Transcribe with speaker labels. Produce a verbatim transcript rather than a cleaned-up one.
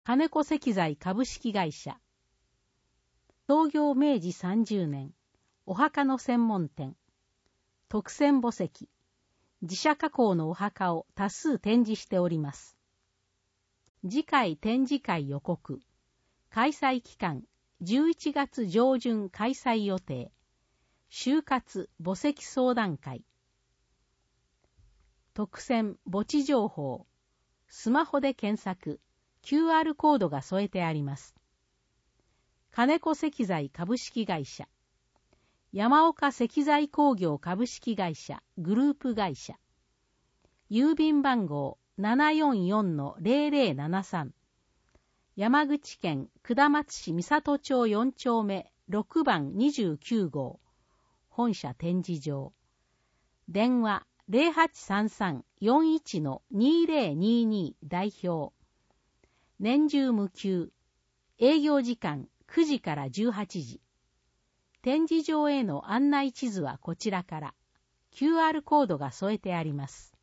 Speaker 1: 金子石材株式会社。創業めいじさんじゅうねん、お墓の専門店。特選墓石。自社加工のお墓を多数展示しております。次回展示会予告。開催期間、じゅういちがつ上旬開催予定。就活墓石相談会。特選墓地情報。スマホで検索。キューアール コードが添えてあります。金子石材株式会社。山岡石材工業株式会社グループ会社。郵便番号 ななよんよんのゼロゼロななさん。山口県下松市三郷町よん丁目ろくばんにじゅうきゅう号。本社展示場。電話 ゼロはちさんさんよんいちのにゼロにに 代表。年中無休。営業時間くじからじゅうはちじ。展示場への案内地図はこちらから。キューアール コードが添えてあります。